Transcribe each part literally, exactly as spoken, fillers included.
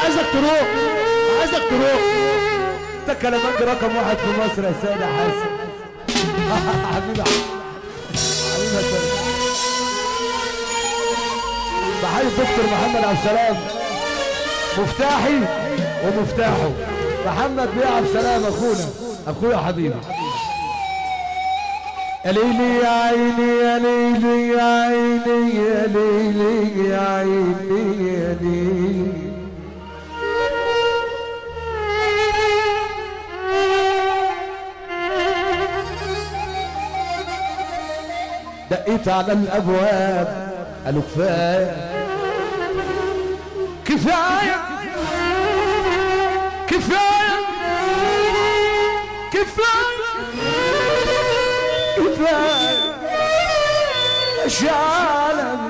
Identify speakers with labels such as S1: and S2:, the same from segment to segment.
S1: عايزك تروح، عايزك تروح. انت كلامك رقم واحد في مصر يا سيدي حسن. حبيبي حبيبي بحيي الدكتور محمد عبد السلام مفتاحي ومفتاحه محمد بيه عبد السلام اخونا اخويا حبيبي. يا ليلي يا عيني يا ليلي يا عيني يا ليلي يا عيني يا ليلي دقيت على الابواب قالوا كفايه كفايه كفايه كفايه كفايه شعلم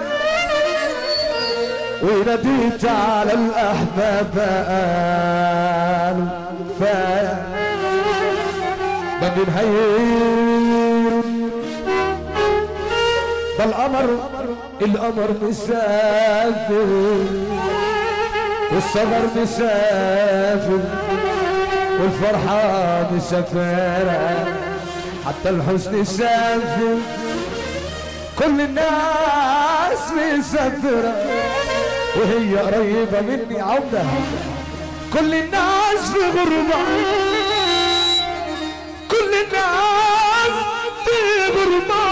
S1: وناديت على الاحباب قالوا كفايه ده بنهير ده القمر القمر مسافر والصغر مسافر والفرحة مسافرة حتى الحزن سافر كل الناس مسافرة وهي قريبة مني عودة كل الناس في غربة كل الناس في غربة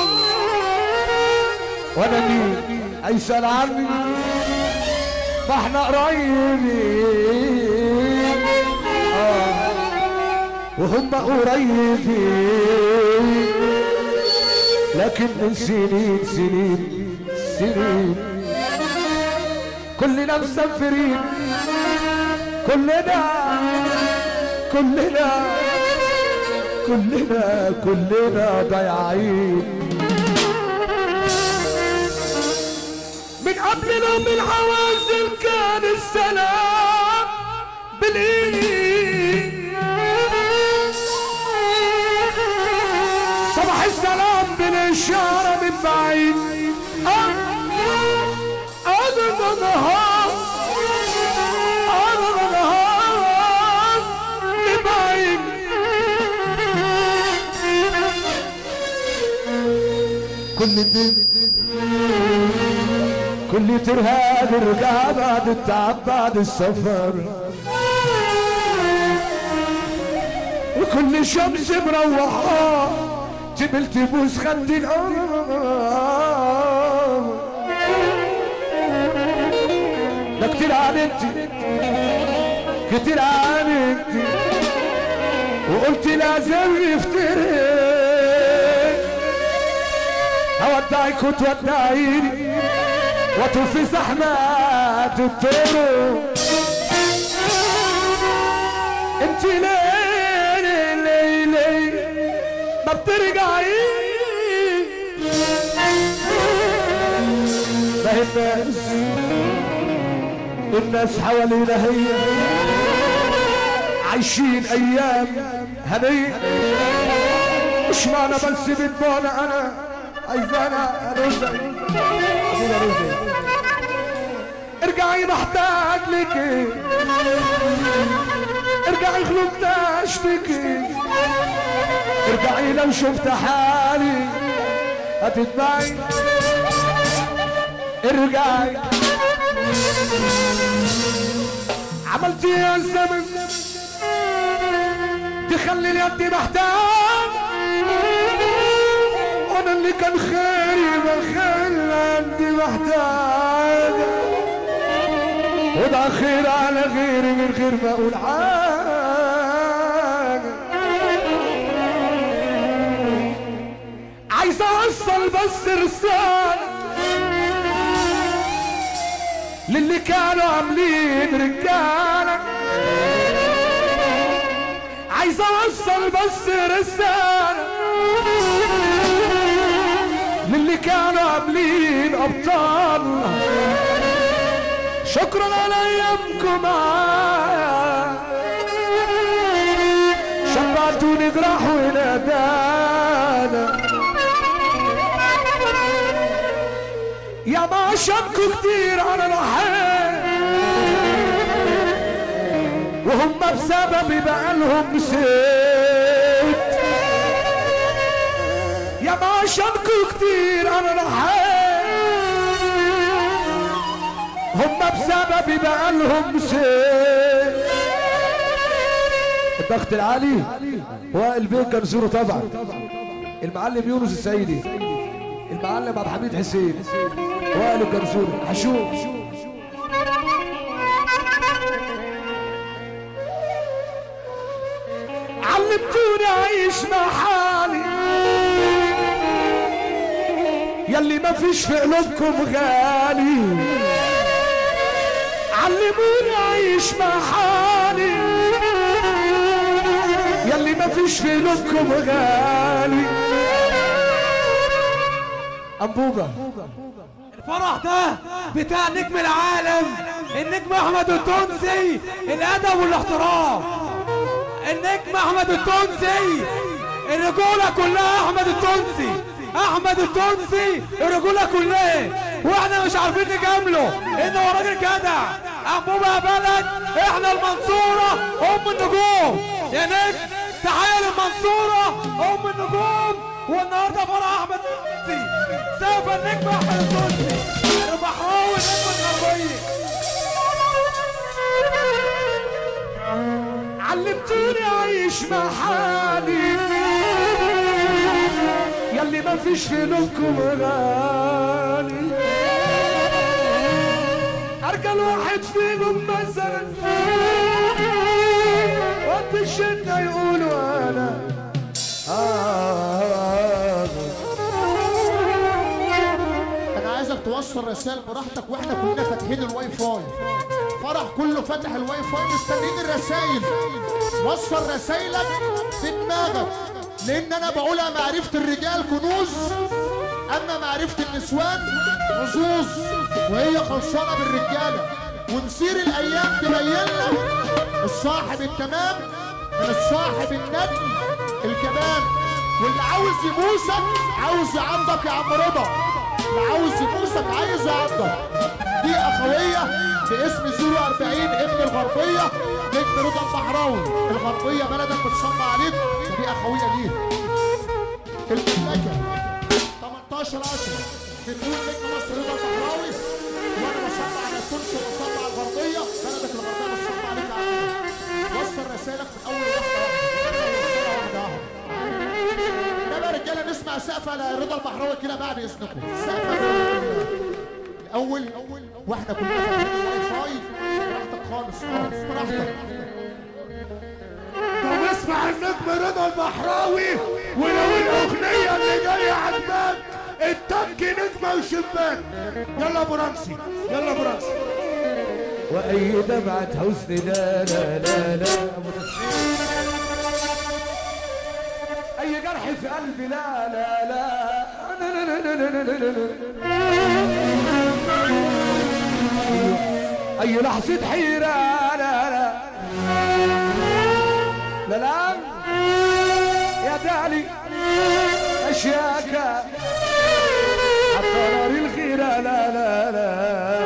S1: وانا مين هيسأل عني ما احنا قريبين اه وهم قريبين لكن من سنين سنين سنين كلنا مسافرين كلنا كلنا كلنا كلنا ضايعين من قبلنا بالعوازل كان السلام بالايد صباح السلام بالاشاره من بعيد انا نهار انا نهار لبعيد كل الدين كل ترهاب رجع بعد التعب بعد السفر وكل شمس مروحة تبل تبوس خدي القمر ده كتير عانيتي كتير عانيتي وقلت لازم يفترق هودعك وتودعيني وتوفي زحمات الطرق انت ليه ليه ليه ما بترجعي ما هي الناس الناس حوالينا هي عايشين ايام هنية مش معنى بس بتبانا انا عايزانا ارزق ارجعي محتاج لك ارجعي غلطت اشتكي ارجعي لو شفت حالي هتتبعي ارجعي عملتي يا الزمن تخلي اليد محتاج وانا اللي كان خيري بخلي عندي محتاج وده خير على غيري من غير ما اقول حاجه عايز اوصل بس رساله للي كانوا عاملين رجاله عايز اوصل بس رساله للي كانوا عاملين ابطال شكرا على ايامكم معايا شبعتوني جراح ونادانا يا ما عشانكوا كتير على الحياة هم بسببي بقالهم ست يا ما عشانكوا كتير انا رحيت هم بسببي بقالهم ست الضغط العالي وائل بيه كنزوره طبعا المعلم يونس السيدي المعلم عبد الحميد حسين وائل كنزوره حشوش علمتوني اعيش مع حالي يلي ما فيش في قلوبكم غالي علموني اعيش مع حالي يلي ما فيش في قلوبكم غالي انبوبة
S2: الفرح ده بتاع نجم العالم النجم احمد التونسي الادب والاحترام النجم احمد التونسي الرجوله كلها احمد التونسي احمد التونسي الرجوله كلها واحنا مش عارفين نجامله ان هو راجل جدع انبوبه يا بلد احنا المنصوره ام النجوم يا نجم تحيه للمنصوره ام النجوم والنهارده فرح احمد التونسي سيف النجم احمد التونسي البحراوي النجم الغربي
S1: علمتوني اعيش مع حالي يلي ما فيش في قلوبكم غالي ارجل واحد فيهم مثلا وقت الشدة يقولوا انا آه
S3: انا عايزك توصل رسائل براحتك واحنا كلنا فاتحين الواي فاي فرح كله فتح الواي فاي مستنيين الرسايل وصل رسايلك في دماغك لان انا بقولها معرفة الرجال كنوز اما معرفة النسوان نصوص وهي خلصانة بالرجالة ونسير الايام تبين لك الصاحب التمام من الصاحب الندم الكمان واللي عاوز يبوسك عاوز يعضك يا عم رضا اللي عاوز يبوسك عايز يعضك دي اخويه باسم صفر أربعين ابن الغربيه نجم رضا البحراوي الغربيه بلدك بتصنع عليك فدي اخويه ليه المملكه تمنتاشر عشرة بنقول نجم مصر رضا البحراوي وانا بصنع على التونسي وبصنع على الغربيه بلدك الغربيه بتصنع عليك يا عم وصل رسالك من اول واحده واحده واحده يلا يا رجاله نسمع سقفه لرضا البحراوي كده بعد اذنكم سقفه الاول واحنا كلنا فاتحين الواي فاي براحتك خالص خالص براحتك
S1: طب اسمع النجم رضا البحراوي ولو الاغنيه اللي جايه عجباك التك نجمه وشباك يلا ابو رمسي يلا ابو رمسي واي دمعه حزن لا لا لا لا ابو اي جرح في قلبي لا لا لا اي لحظه حيره لا لا لا لا يا دالي اشياك حتى نار الغيره لا لا لا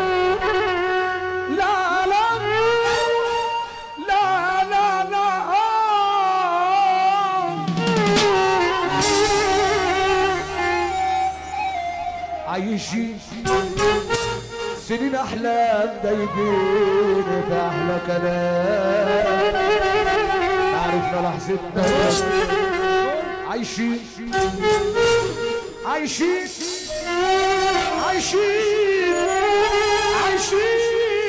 S1: عايشين سنين احلام دايبين في احلى كلام عرفنا لحظتنا عايشين عايشين عايشين عايشين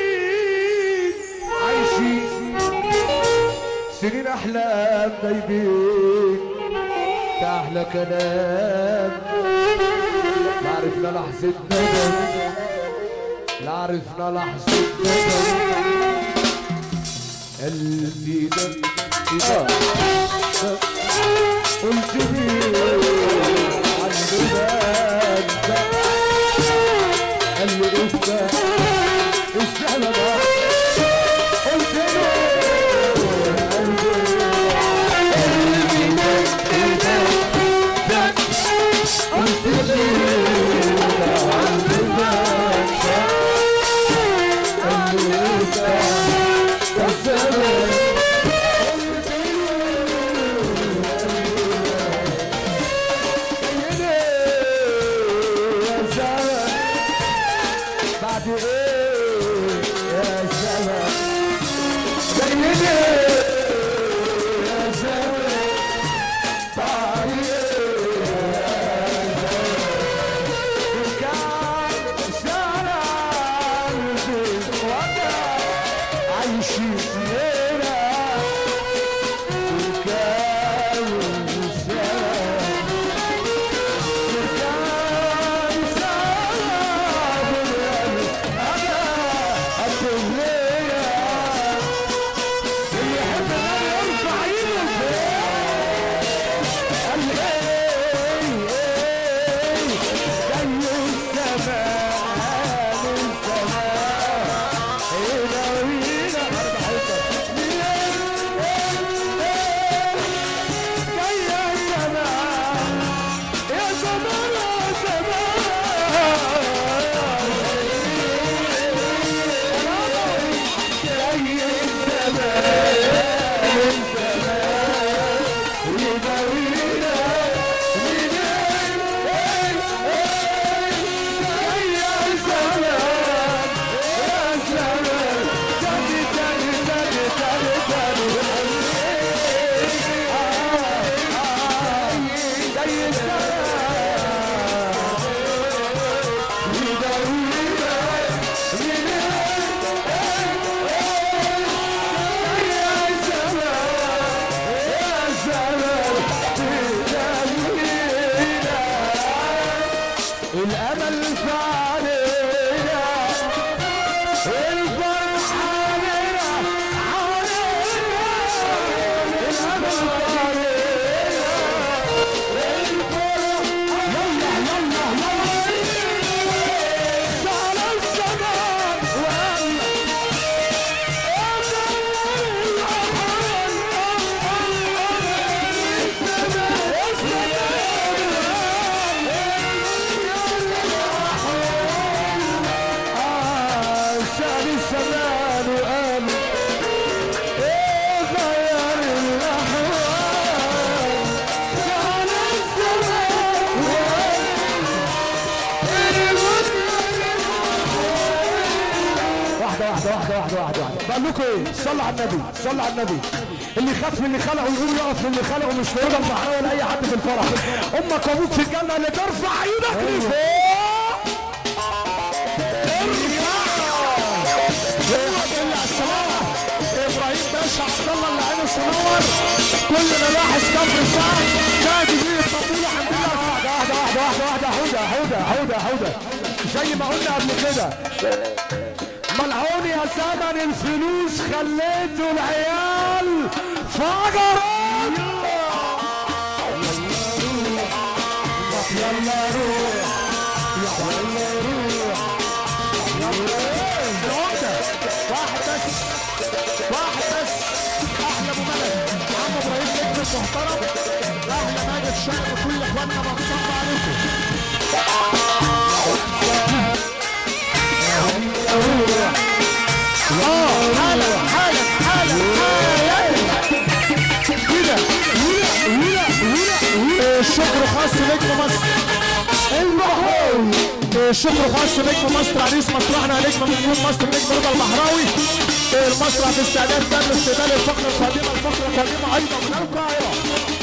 S1: عايشين سنين احلام دايبين في احلى كلام لا عرفنا لحظة ندم لا عرفنا لحظة ندم قلبي ده إذا قلت لي عن بلاد قال لي انت الزلمة قلت له قلبي ده قلت لي Seven بعد ايه يا زمان زي ايه يا زمان بعد ايه يا زمان كان سنة قلبي وجع عايشين ليلة الأمل في علينا الفرح علينا علينا الأمل في علينا الفرح يلا يلا يلا على الزمان وقال واحدة واحدة واحدة واحدة بقول لكم ايه؟ صلوا على النبي، صلوا على النبي. اللي خاف من اللي خلقه يقوم يقف من اللي خلقه، مش في اوضه البحريه ولا اي حد في الفرح. امك وابوك في الجنه اللي ترفع ايدك لفوق. ارفع. اللي على السلامه ابراهيم باشا عبد الله اللي عينه سنور. كل ملاحظ كفر الشعب نادي دي الطبوله عندنا. واحده واحده واحده واحده حوده حوده حوده حوده زي ما قلنا قبل كده. ملعون يا زمن الفلوس خليتوا العيال فجروا. يلا روح يلا روح العمدة. واحد بس واحد بس. احلى ابو ملك عم ابراهيم نجم محترم. احلى ماجد شاعر وكل اخواننا مبسوط عليكم. اه حالا حالا حالا حالا كده. الشكر خاص نجم مصر البحراوي. الشكر خاص نجم مصر عريس مسرحنا نجم من مصر نجم رضا البحراوي. المسرح في استعداد تم استقبال الفقره القادمه. الفقره القادمه ايضا من القاهره.